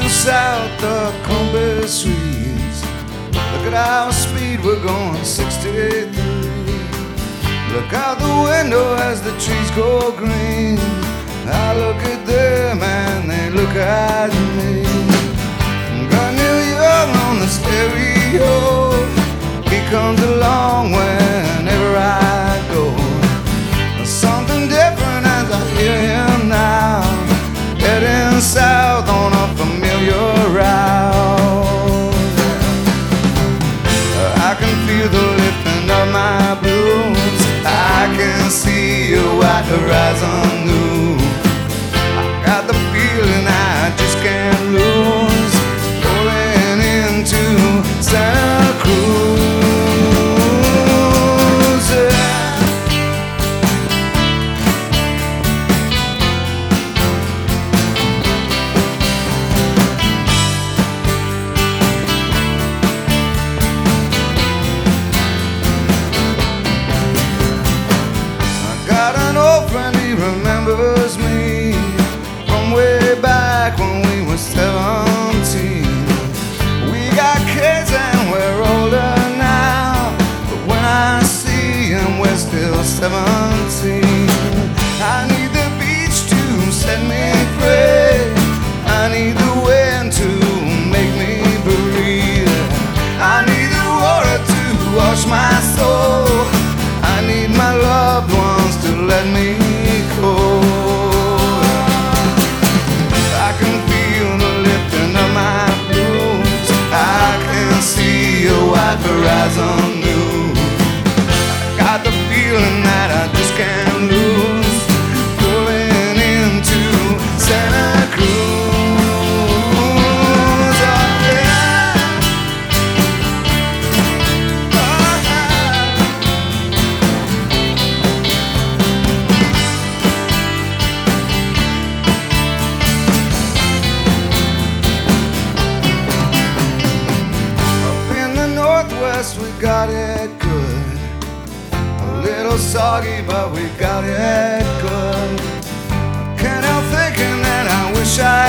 south of Compass Streets. Look at our speed, we're going 63. Look out the window as the trees go green. I look at them and they look at me. Got Neil Young on the stereo. He comes along whenever I go. Something different as I hear him now, heading south on a familiar route. I can feel the lifting of my blues. I can see a white horizon move. I got the feeling I just can't lose, rolling into Santa Cruz. Remembers me from way back when we were 17. We got kids and we're older now, but when I see him we're still 17. I need the beach to set me free. I need the wind to make me breathe. I need the water to wash my soul. I need my loved ones to let me go. I can feel the lifting of my blues. I can see a white horizon move. I got the feeling that I just can't lose, pulling into Santa Cruz. We got it good. A little soggy, but we got it good. I can't help thinking that I wish I